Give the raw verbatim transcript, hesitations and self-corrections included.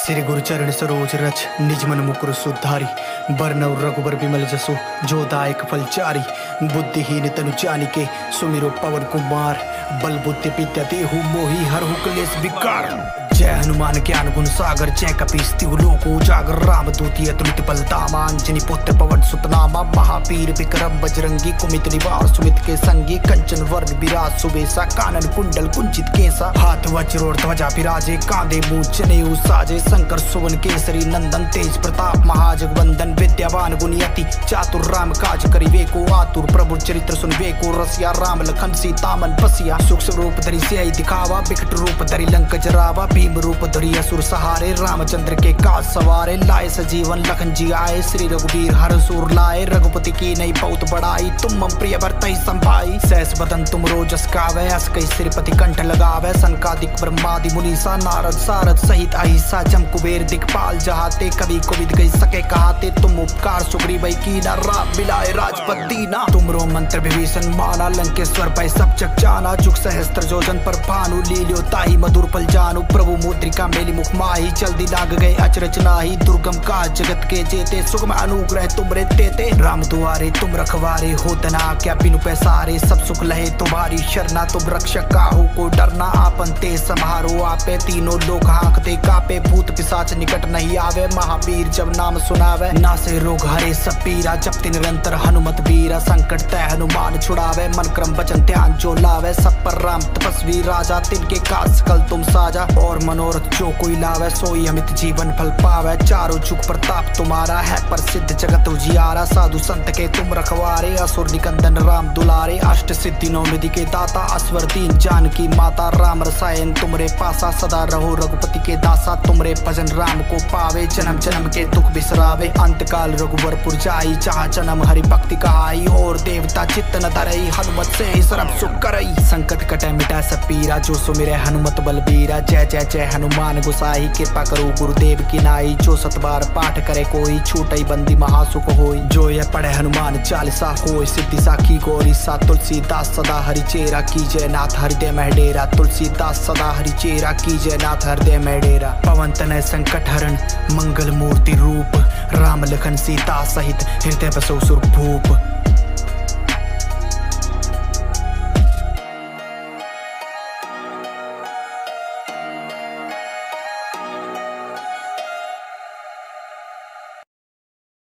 श्री गुरु चरण सरोज रच निज मन मुकुर सुधारी बरनव रघुबर विमल जसु जो दायक फलचारी बुद्धिहीन तनु जानिके सुमिरो पवन कुमार बल बुद्धि विद्या देहु मोहि हरहु क्लेश विकार। जय हनुमान ज्ञान गुण सागर जय कपीस तिहु लोक उजागर राम दूती अतुलित बल धामा अंजनी पुत्र पवन सुत नामा महावीर विक्रम बजरंगी कुमित निवार सुमित के संगी कंचन वर्ण विराज सुबेसा कानन कुंडल कुंचित केसा हाथ वज्र और ध्वजा विराजे कांधे मूंछ जनेऊ साजे शंकर सुवन केसरी नंदन तेज प्रताप महाजगवंदन विद्यावान गुणियति चातुर राम काज करिवे को आतुर प्रभु चरित्र सुनवे को रसिया राम लखन सीता मन बसिया सूक्ष्म रूप धरि सियहि दिखावा विकट रूप धरि लंक जरावा भीम रूप धरि असुर सहारे रामचंद्र के काज सवारे लाए सजीवन लखन जी आए श्री रघुवीर हर सुर लाए रघुपति की नई बहुत बड़ाई तुम मम प्रिय भरतहि संभाई सहस बदन तुम रोजस गावे अस कई श्रीपति कंठ लगावे सनकादिक ब्रह्मादि मुनीसा नारद सारद सहित अहिसा जम कुबेर दिखपाल जहाते कवि कोविद गई सके कहाते तुम उपकार सुग्रीव कीना राम मिलाए राजपत दीना तुमरो मंत्र विभीषण माना लंकेश्वर भय सब जग जाना जुग सहस्त्र जोजन पर भानु लील्यो ताहि मधुर पल जानु प्रभु मुद्रिका मेली मुख माही जल्दी लाग गए अचरज नाही दुर्गम काज जगत के जेते सुगम अनुग्रह तुमरे तेते राम दुआरे तुम रखवारे होत न क्या बिनु पैसारे सब सुख लहे तुम्हारी शरणा तुम रक्षक काहू को डरना आपन ते समारो आपे तीनों लोक हाँकते कापे भूत पिशाच निकट नहीं आवे महावीर जब नाम सुनावे नासे रोग हरे सब पीरा जपति निरंतर हनुमत वीरा संकट तय हनुमान छुड़ावे मन क्रम वचन ध्यान जो लावे सब पर राम तपस्वी राजा तिनके काज सकल तुम साजा और मनोरथ जो कोई लावे सोई अमित जीवन फल पावे चारों जुग प्रताप तुम्हारा है प्रसिद्ध जगत उजियारा साधु संत के तुम रखवारे असुर निकंदन राम दुलारे अष्ट सिद्धि नौ निधि के दाता असवर दीन जानकी माता राम रसायन तुमरे पासा सदा रहो रघुपति के दासा तुमरे भजन राम को पावे जन्म जन्म के दुख बिसरावे अंतकाल रघुवरपुर जाई जहाँ जन्म हरि भक्ति कहाई और देवता चित्त न धरई हनुमत से सर्व सुख करई संकट कटे मिटा सब पीरा जो सुमिरे हनुमत बलबीरा जय जय जय हनुमान गोसाई कृपा करो गुरुदेव की नाई जो सत बार पाठ करे कोई छूटई बंदी महासुख होई जो यह पढ़े हनुमान चालीसा होई सिद्धि साखी गौरी सा तुलसीदास सदा हरि चेरा कीजय नाथ हृदय में डेरा तुलसीदास सदा हरि चेरा कीजय नाथ हृदय में डेरा पवन तनय संकट हरण मंगल मूर्ति रूप राम लखन सीता सहित हृदय बसो सुर भूप।